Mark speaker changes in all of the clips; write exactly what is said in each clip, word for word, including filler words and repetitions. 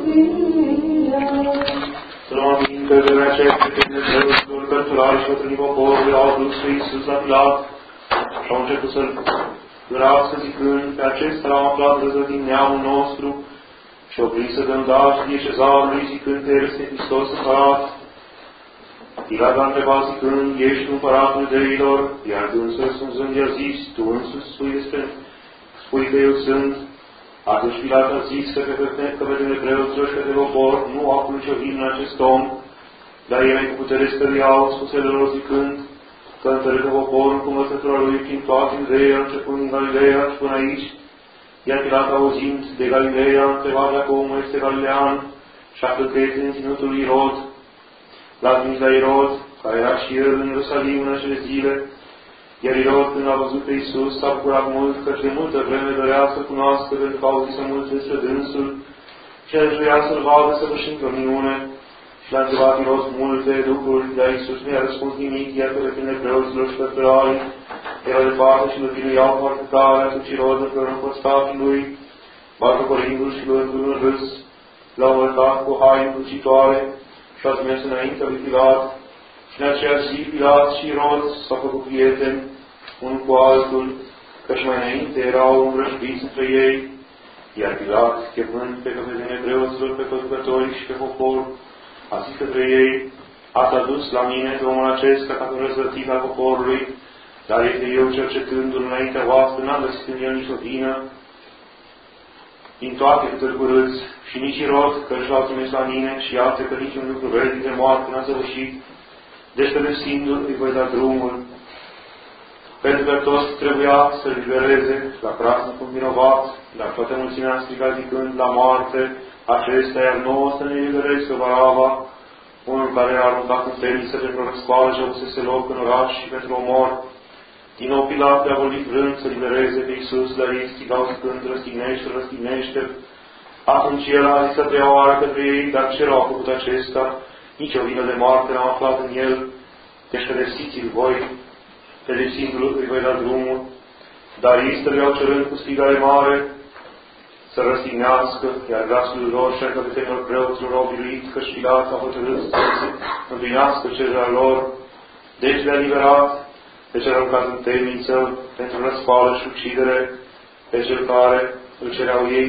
Speaker 1: Slăvim pe vremea aceea pe Dumnezeul cărturare și bătrânii poporului au adus pe Iisus la Pilat și au început să-L grasă zicând, pe acesta l-am aflat răzădin neamul nostru și oprit să dăm daștie cezarului zicând că El este Hristos împărat. Pilat a întrebat zicând, ești împăratul iudeilor? Iar dânsul răspunzând i-a zis, tu însuți spui, este, spui că eu sunt. Atunci Pilat a zis că pe vedere preoților și pe popor nu au putut nicio vină în acest om, dar ei mai cu putere stăriau spusele lor zicând că întărâtă poporul cu măsătura lui prin toată Iudeea, începând din Galileea și până aici. Iar Pilat, auzind de Galileea, a întrebat dacă omul este galilean și află că este în ținutul lui Irod. L-a trimis la Irod, care era și el în Ierusalim în acele zile. Iar Irod, când a văzut pe Iisus, s-a bucurat mult, căci de multă vreme dorea să cunoască, pentru că a auzit mult despre dânsul și a vrea să-l vadă săvârșind o minune. Și l-a întrebat Irod multe lucruri, dar Iisus nu i-a răspuns nimic, iar pe plinele preoților și cărturarii era departe și îl chinuiau foarte tare. Atunci Irod, împreună cu stafii lui, batjocorindu-l și luându-l în râs, l-au învățat cu haine crucitoare și ați mers înaintea lui Pilat. Și în aceea zi, Pilat și Irod s-au făcut prieteni unul cu altul, căci mai înainte erau învrăjbiți între ei. Iar Pilat, chemând pe căpetenia preoților, pe conducătorii și pe popor, a zis către ei, ați adus la mine pe omul acesta ca pe răzvătit al poporului, dar este eu cercetându-l înaintea voastră, n-am găsit în el nicio vină. Din toate cât îl curâți, și nici Irod, că își l-au trimis la mine, și alte că niciun lucru vrednic de moarte n-a săvârșit, deci pedepsindu-l îi voi da drumul. Pentru că toți trebuia să-l libereze la praznicul vinovat, dar toată mulțimea a strigat zicând la moarte acesta, iar nouă să ne libereze pe Baraba, unul care a aruncat în temniță pentru răscoală și obsese loc în oraș și pentru omor. Din nou Pilat le-a vorbit vrând să libereze pe Iisus, dar ei strigau zicând, răstignește, răstignește. Atunci el a zis a treia oară către ei, dar ce rău a făcut acesta? Nici o vină de moarte n-am aflat în el, deci pedepsiți-l voi, pedepsindu-l îi voi da drumul. Dar ei stăreau cerând cu strigare mare să răstignească, iar glasul lor și a căpetenilor preoților au biruit că și Pilat a hotărât să se împlinească cererea lor. Deci le-a liberat pe cel aruncat în temniță pentru răscoală și ucidere, pe cel care îl cereau ei.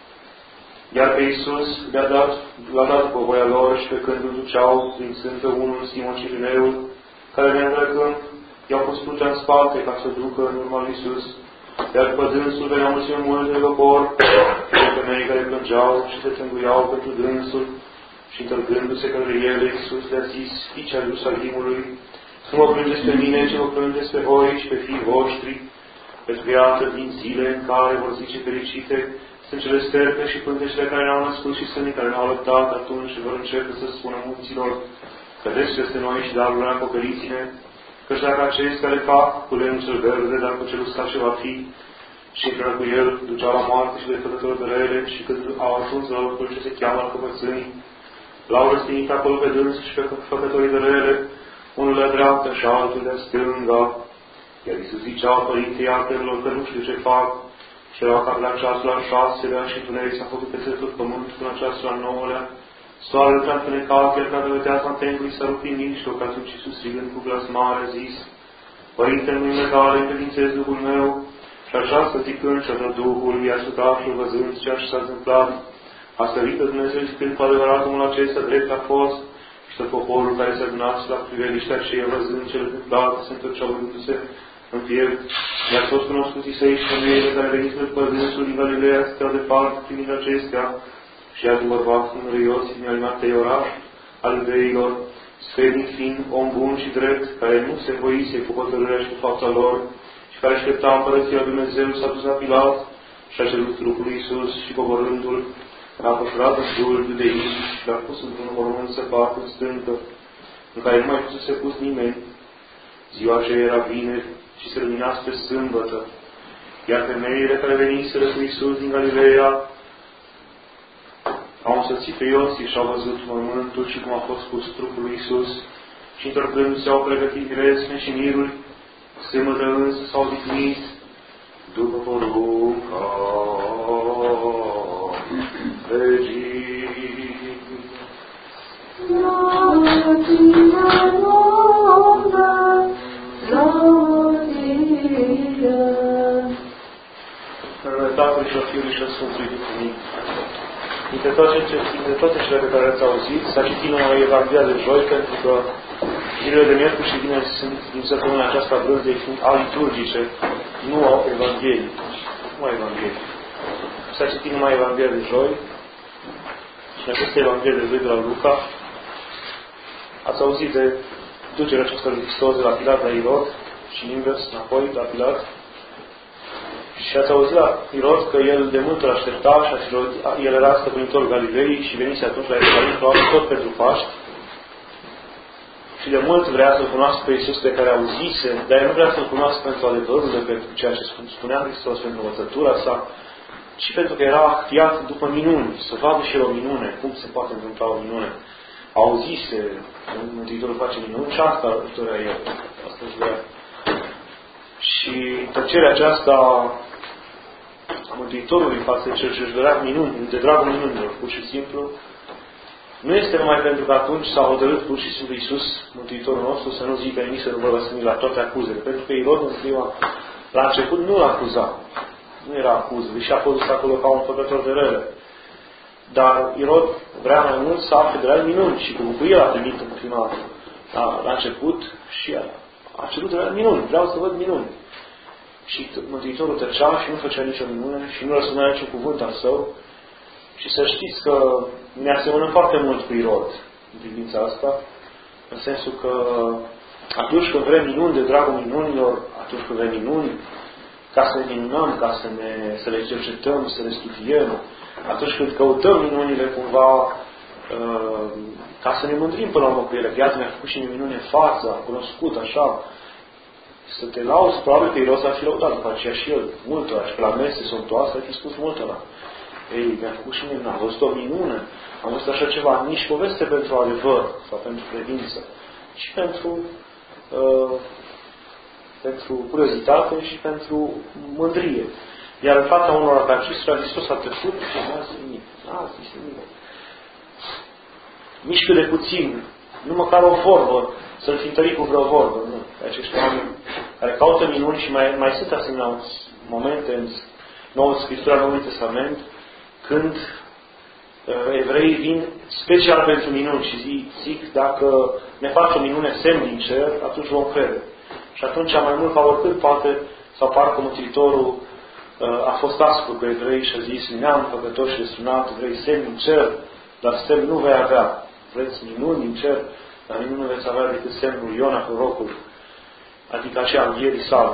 Speaker 1: Iar pe Iisus le-a dat, l-a dat cu voia lor și pe când îl duceau, prințând pe unul Simon Cirineul, care ne îmbrăcând, i-au pus crucea în spate ca să ducă în urma lui Iisus. Iar după dânsul venea mulțime multe de popor, și femei care plângeau și se țânguiau pentru dânsul, și întâlgându-se către ele, Iisus le-a zis, fiice al Ierusalimului, nu mă plângeți pe mine, ci mă plângeți pe voi și pe fiii voștri, pentru că iată din zile în care vor zice fericite, sunt cele sterpe și pântecele care ne-au născut și sânii care ne-au lăptat, atunci vor începe să spună munților, cădeți peste noi și darurile acoperiți-ne, căci dacă acestea le fac cu lemnul cel verde, dar cu cel uscat ce va fi, și împreună cu el duceau la moarte și de făcători de rele, și când au ajuns la locul ce se cheamă la căpățânii, l-au răstignit acolo pe dâns și pe făcătorii de rele, unul de dreapta și altul de stânga. Iar Iisus zicea părintei altelor că nu știu ce fac, și era ca la ceasul al șaselea și întuneric s-a făcut peste tot pământul până la ceasul al nouălea. Soarele s-a întunecat, iar dacă vedea s-a templului s-a rupt în mijloc, atunci Iisus strigând cu glas mare a zis, Părinte, în numele Tale încredințez Duhul meu, și aceasta zicând și-a dat Duhul, iar sutașul văzând ceea ce s-a întâmplat, a sărit pe Dumnezeu zicând cu adevărat omul acesta drept a fost, și tot poporul care se adunase la priveliștea aceea văzând cele întâmplate se întorceau văzându-se în piept, iar toți cunoscuții săi și femeile care veniți după dânsul din Galileea stăteau departe privind acestea, și iar un bărbat numele Iosif din Arimatei, oraș al iudeilor, sfetnic fiind om bun și drept, care nu se voise cu hotărârea și cu fapta lor, și care aștepta împărăția lui Dumnezeu, s-a dus la Pilat și a cerut trupul lui Iisus și coborându-l, l-a pășurat în jurul de ei și l-a pus într-un mormânt săpat în stâncă, în care nu mai fusese pus nimeni. Ziua aceea era vineri și se lumina spre sâmbătă, iar femeile care veniseră cu Iisus din Galileea au însoțit pe Iosif și au văzut mormântul și cum a fost pus trupul lui Iisus și întorcându-se au pregătit gresme și miruri, sâmbătă însă s-au odihnit după porunca regii. Tatălui și Fiului și Sfântului Duh Unit. Dintre toate, dintre toate cele pe care ați auzit, s-a citit numai Evanghelia de joi, pentru că zilele de miercuri și vineri sunt din săptămâna aceasta brânzei fiind aliturgice, nu au Evanghelii. Nu au Evanghelii. S-a citit numai Evanghelia de joi și în aceste Evanghelie de joi de la Luca ați auzit de ducerea aceasta lui Hristos de la Pilat la Irod și invers, înapoi, la Pilat. Și ați auzit la Irod că el de mult îl aștepta și el era stăpânitorul Galilei și venise atunci la Ierusalim tot pentru Paști. Și de mult vrea să-L cunoască pe Iisus de care auzise, dar el nu vrea să-L cunoască pentru adevărul, pentru ceea ce spunea Hristos, pentru învățătura sa, ci pentru că era actiat după minuni, să vadă și el o minune, cum se poate întâmpla o minune. Auzise, Mântuitorul face minuni și asta își dorea el. Asta își dorea. Și tăcerea aceasta a Mântuitorului față de cel ce își dorea minuni, de dragul minunilor, pur și simplu, nu este numai pentru că atunci s-a hotărât pur și simplu Iisus, Mântuitorul nostru, să nu zică nimic, să nu vă lăsămi la toate acuzele. Pentru că Irod, în prima, la început, nu l-a acuzat. Nu era acuză, deși a fost acolo ca un făcător de rele. Dar Irod vrea mai mult să afle de la el minuni și cu bucurie l-a primit în prima, la, la început și a, a cerut de la el minuni. Vreau să văd minuni. Și Mântuitorul tăcea și nu făcea nicio minune și nu răsunea niciun cuvânt al său. Și să știți că ne asemănă foarte mult cu Irod în privința asta, în sensul că atunci când vrem minuni de dragul minunilor, atunci când vrem minuni, ca să ne minunăm, ca să, ne, să le cercetăm, să le studiem, atunci când căutăm minunile cumva, uh, ca să ne mândrim până la urmă cu ele, că iată mi-a făcut și minune în față, a cunoscut așa, să te lauzi, probabil că Irod s-ar fi lăudat după aceea și el, multora, și pe la mese somptoasă ar fi spus multora. Ei, mi-a făcut și mine, am văzut o minune, am văzut așa ceva, nici poveste pentru adevăr sau pentru credință, ci pentru, uh, pentru curiozitate și pentru mândrie. Iar în fața unor ca acestora, Hristos a tăcut și n-a zis nimic. N-a zis nimic. Nici cât de puțin, nu măcar o vorbă, să-l fi întărit cu vreo vorbă. Nu. Acești oameni care caută minuni și mai, mai sunt asemenea momente în Noul Scriptura, în Noul Testament, când uh, evreii vin special pentru minuni și zic, zic, dacă ne faci o minune semn din cer, atunci vom crede. Și atunci, mai mult ca oricând, poate, sau parcă Mântuitorul uh, a fost aspru cu evrei și a zis, neam păcătoși și destrunat, vrei semn din cer, dar semn nu vei avea. Vreți minuni din cer, dar minuni nu veți avea decât semnul Iona prorocul, adică aceea învierii sale.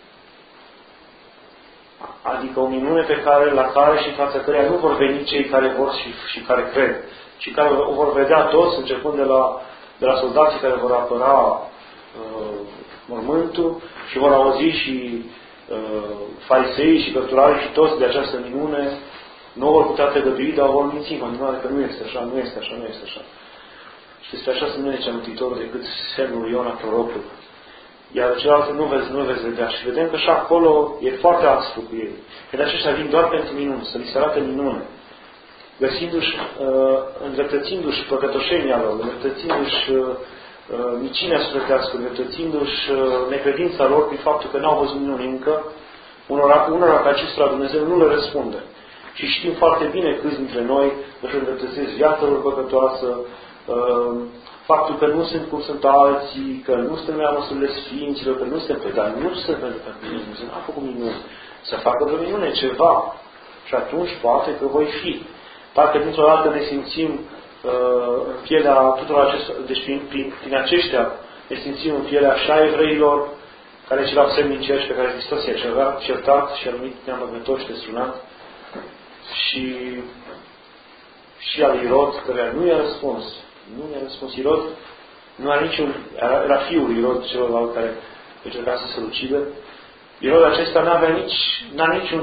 Speaker 1: Adică o minune pe care, la care și în fața căreia nu vor veni cei care vor și, și care cred, ci care o vor vedea toți, începând de la, de la soldații care vor apăra uh, mormântul și vor auzi și uh, farisei și cărturarii și toți de această minune, nu vor putea tăgădui, dar vor minți în continuare că nu este așa, nu este așa, nu este așa. Și despre așa se numește Mântuitorul decât semnul Iona prorocul. Iar celelalte nu veți, nu veți vedea. Și vedem că și acolo e foarte aspru cu ei. Că de aceștia vin doar pentru minuni, să li se arate minune. Găsindu-și, uh, îndreptățindu-și păcătoșenia lor, îndreptățindu-și uh, micinea sufletească, îndreptățindu-și uh, necredința lor prin faptul că n-au văzut minuni încă, unora, unora ca acestora Dumnezeu nu le răspunde. Și știm foarte bine câți dintre noi își îndreptățesc viața lor păcătoasă, uh, faptul că nu sunt cum sunt alții, că nu suntem la măsurile Sfinților, că nu suntem pe, dar nu sunt pentru că Dumnezeu n-a făcut minuni. Să facă vreo minune, ceva. Și atunci poate că voi fi. Parcă dintr-o dată ne simțim uh, în pielea tuturor acestor, deci prin, prin, prin aceștia ne simțim în pielea așa evreilor care cereau semn din cer și pe care Hristos i-a certat și a numit neamăgător și destrunat. Și, și al Irod, care nu i-a răspuns. Nu i-a răspuns. Irod nu are niciun, era fiul Irod celălalt care încerca să se ucidă. Irod acesta n-avea nici, n-a niciun,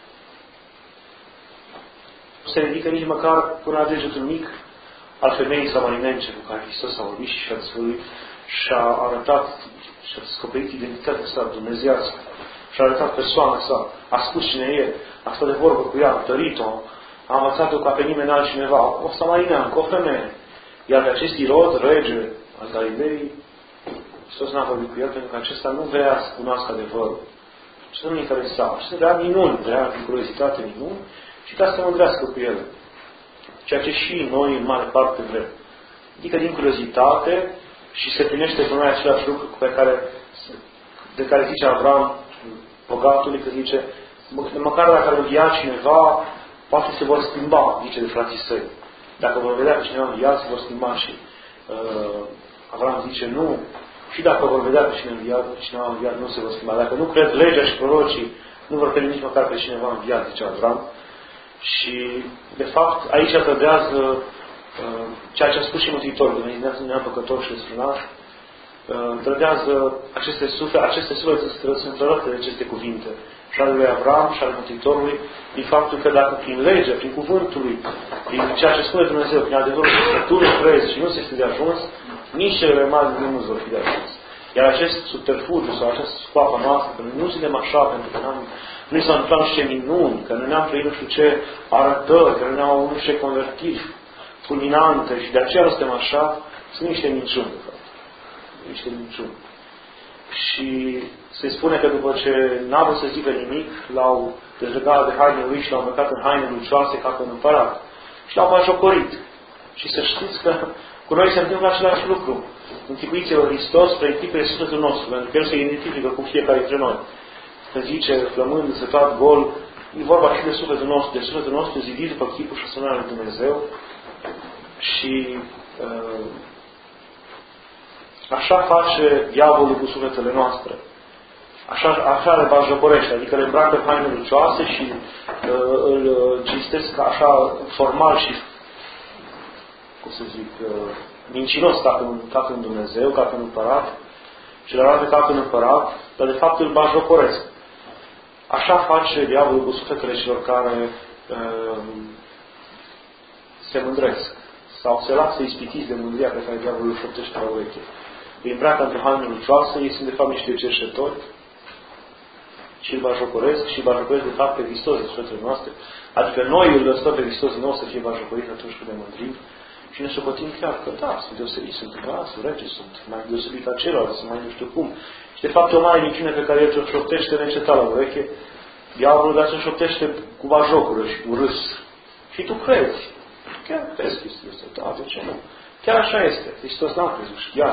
Speaker 1: nu se ridică nici măcar până la degetul mic al femeii samarinence cu care Hristos a vorbit și a dezvăluit și a arătat și a descoperit identitatea sa dumnezeiască și a arătat persoana sa, a spus cine e, a stat de vorbă cu ea, a tărit-o, a învățat-o ca pe nimeni altcineva, o samarineancă, o femeie. Iar pe acest Irod, rege,
Speaker 2: al Galilei, Hristos n-a vorbit cu el pentru că acesta nu vrea să cunoască adevărul. Și nu-l interesa. Și să vrea minuni, vrea din curiozitate minuni și ca să mândrească cu ele. Ceea ce și noi în mare parte vrem. Adică din curiozitate și se primește cu noi același lucru pe care, de care zice Avram bogatului, că zice, măcar dacă ar învia cineva, poate se vor schimba, zice de frații săi. Dacă vor vedea că cineva înviat, se vor schimba și uh, Avram zice, nu, și dacă vor vedea că cineva înviat, nu se vor schimba. Dacă nu cred legea și prorocii, nu vor crede nici măcar pe cineva înviat, zice Avram. Și, de fapt, aici trădează uh, ceea ce a spus și Mântuitorul, Dumnezeu neapăcător și desfrânat, uh, trădează aceste suflete, aceste suflete sunt trădate de aceste cuvinte. Și ale lui Avram și ale Mântuitorului, din faptul că dacă prin lege, prin cuvântul lui, prin ceea ce spune Dumnezeu, prin adevărul că tu nu crezi și nu se este de ajuns, nici cele mai mari nu vor fi de ajuns. Iar acest subterfugiu sau această scoapă noastră, că noi nu suntem așa, pentru că n-am, nu s-au întâmplat niște minuni, că nu ne-am trăit nu știu ce arătări, că nu ne-au avut niște convertiri fulminante și de aceea nu suntem așa, sunt niște minciuni, de fapt. Niște minciuni. Și se spune că după ce n-a vrut să zică nimic, l-au dezlegat de hainele lui și l-au îmbrăcat în haine lucioase ca pe un împărat. Și l-au bajocorit. Și să știți că cu noi se întâmplă același lucru. Închipuiți-vă Hristos spre închipuie sufletul nostru, pentru că El se identifică cu fiecare dintre noi. Când zice, flămând, sătat, gol, e vorba și de sufletul nostru, de sufletul nostru zidit după chipul și asemănarea lui Dumnezeu. Și uh, așa face diavolul cu sufletele noastre. Așa, așa le bajocorește, adică le îmbracă în haine lucioase și uh, îl cinstesc așa formal și, cum să zic, uh, mincinos ca pe, un, ca pe un Dumnezeu, ca pe un împărat și le arată ca pe un împărat, dar de fapt îl bajocoresc. Așa face diavolul cu sufletele celor care uh, se mândresc sau se lasă ispitiți de mândria pe care diavolul îl șoptește la ureche. Îi îmbracă într-o haină lucioasă, ei sunt de fapt niște cerșetori și îl bajocoresc și îl bajocoresc de fapt pe Hristos de sufletele noastre. Adică noi îl lăsăm pe Hristos din nou să fie bajocorit atunci când ne mândrim și ne socotim chiar că da, sunt deosebiți, sunt împărați, sunt rege, sunt mai deosebiți ca celălalt, sunt mai nu știu cum. Și de fapt o mare minciune pe care el ți-o șoptește neîncetat la ureche, diavolul dar ți-o șoptește cu bajocură și cu râs. Și tu crezi. Chiar crezi chestia asta. Da, de ce nu? Chiar așa este. Hristos n-a crezut, știa.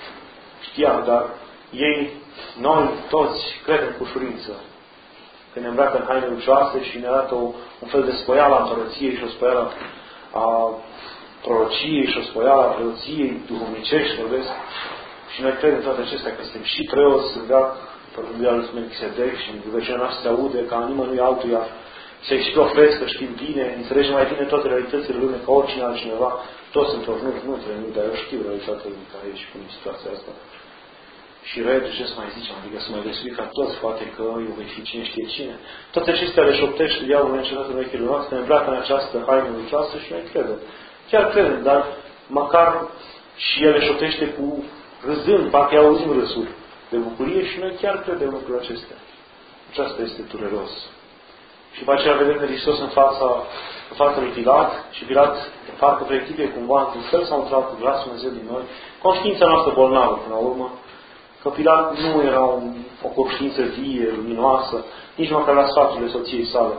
Speaker 2: Știa, dar ei, noi toți credem cu ușurință. Când ne îmbracă în haine lucioase și ne arată o, un fel de spoială a împărăției și o spoială a prorociei și o spoială a preoției duhovnicești, vorbesc. Și noi credem toate acestea, că suntem și preoți, sunt veac, părânduia lui Melchisedec și rugăciunea noastră se aude ca nimănui altuia să-i și profeți că știm bine, înțelegi mai bine toate realitățile lumii ca oricine altcineva. Toți sunt ornuri, nu între noi, dar eu știu realitatea lumii care e și cum e situația asta. Și rege, ce să mai zicem, adică să mai descrie ca toți, poate că eu voi fi cine știe cine. Toate acestea le șoptește diavolul neîncetat în ochile noastre, ne îmbracă în această haină lucioasă și noi credem. Chiar credem, dar măcar și el le șoptește cu râzând, parcă auzim râsuri de bucurie și noi chiar credem lucrurile acestea. Aceasta este dureros. Și după aceea vedem că Hristos în fața, în fața lui Pilat și Pilat parcă prechipe cumva într-un fel sau într-altul glasul Dumnezeu din noi. Conștiința noastră bolnavă până la urmă, că Pilat nu era un, o conștiință vie, luminoasă, nici măcar la sfaturile soției sale,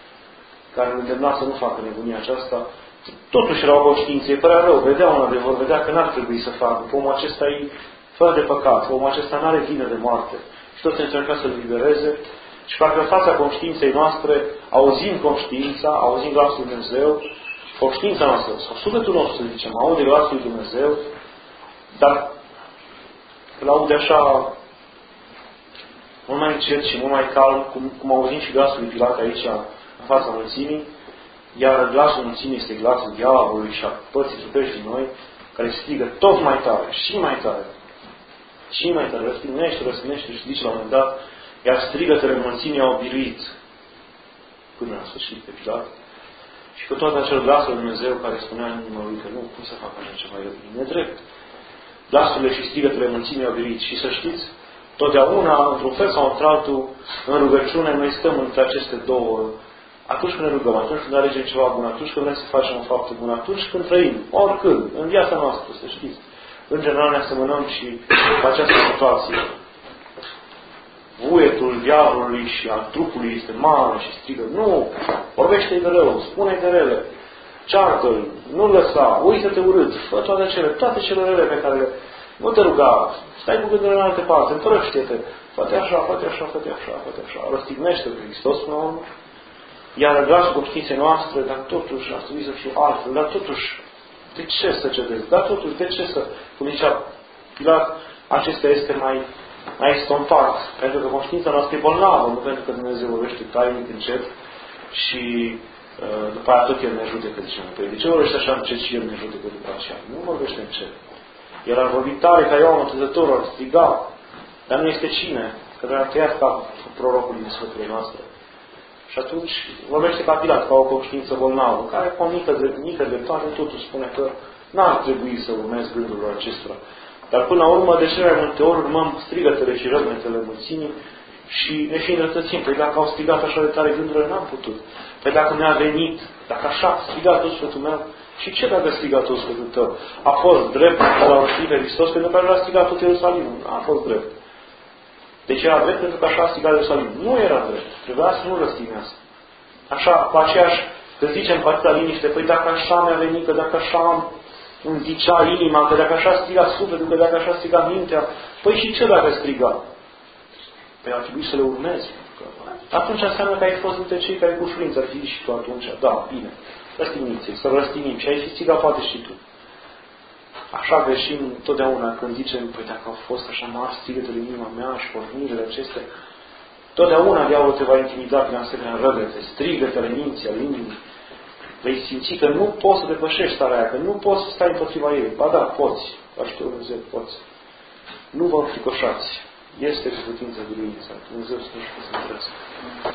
Speaker 2: care îl îndemna să nu facă nebunia aceasta. Totuși era o conștiință, îi părea rău, vedea un adevăr, vedea că n-ar trebui să facă. Omul acesta e fără de păcat, omul acesta nu are vină de moarte. Și tot se încerca să-l libereze. Și parcă în fața conștiinței noastre auzim conștiința, auzim glasul lui Dumnezeu, conștiința noastră, sau sufletul nostru, să zicem, aude glasul lui Dumnezeu, dar îl aude așa mult mai încet și mult mai calm, cum, cum auzim și glasul lui Pilat aici, în fața mulțimii, iar glasul mulțimii este glasul diavolului și a părții trupești din noi, care strigă tot mai tare, și mai tare, și mai tare, răspânește, răspânește și zice la un moment dat, iar strigătele mulțimii au biruit până la sfârșit pe Pilat. Și cu toate acel glasul lui Dumnezeu care spunea în inima lui că nu, cum să facă așa ceva, e nedrept. Glasurile și strigătele mulțimii au biruit. Și să știți, totdeauna, într-un fel sau într-altul, în rugăciune, noi stăm între aceste două. Atunci când ne rugăm, atunci când alegem ceva bun, atunci când vrem să facem o faptă bună, atunci când trăim, oricând, în viața noastră, să știți. în general ne asemănăm și cu această situație. Vuietul diavolului și al trupului este mare și strigă, nu, vorbește-i de rău, spune-i de rele, ceartă-l, nu-l lăsa, uită-te urât, fă toate cele, toate cele rele pe care le... Nu te ruga, stai cu gândurile în alte parte, întrăște-te, fă-te așa, fă-te așa, fă-te așa, fă-te așa, răstignește pe Hristos până la urmă, iar glasul conștiinței noastre, dar totuși ar trebui să fie altfel, dar totuși, de ce să cedezi? Dar totuși, de ce să, cum zicea Pilat, acesta este mai, mai estompat, pentru că conștiința noastră e bolnavă, nu pentru că Dumnezeu vorbește tainic, încet și uh, după aia tot El ne judecă, zicem. Păi de ce vorbește așa încet și El ne judecă după aceea? Nu vorbește încet. El ar vorbi tare ca Ioan Botezătorul, ar striga, dar nu este cine, că ar tăia capul prorocului din sfăturile noastre. Și atunci vorbește ca Pilat, ca o conștiință bolnavă, care cu o mică, mică dreptate totuși spune că n-ar trebui să urmezi gândurilor acestora. Dar până la urmă, de cele mai multe ori, urmăm strigătele și răzmetele mulțimii și ne și înrătățim. Păi dacă au strigat așa de tare gândurile, n-am putut. Păi dacă mi-a venit, dacă așa a strigat tot sfătul meu, și ce dacă a strigat tot sfătul tău? A fost drept la răstit pe Hristos, pentru că a strigat tot Ierusalimul. A fost drept. Deci era drept pentru că așa a strigat Ierusalimul. Nu era drept. Trebuia să nu răstignească. Așa, cu aceeași, că zicem cu atâta liniște, păi dacă așa mi-a venit, că dacă așa îmi zicea inima, că dacă așa striga sufletul, că dacă așa striga mintea, păi și ce dacă striga? Păi ar trebui să le urmezi. Atunci înseamnă că ai fost dintre cei care cu ușurință ar fi și tu atunci. Da, bine. Răstigniți, să răstignim. Și ai striga poate și tu. Așa greșim totdeauna când zicem, păi dacă au fost așa mari strigătele în inima mea și pornirile acestea, totdeauna diavolul te va intimida prin asemenea răgăte, strigătele minții, ale inimii. Vei simți că nu poți să depășești starea aia, că nu poți să stai împotriva ei. Ba da, poți. Ajutorul Dumnezeu, poți. Nu vă înfricoșați. Este cu putință de Dumnezeu. Dumnezeu să nu știu să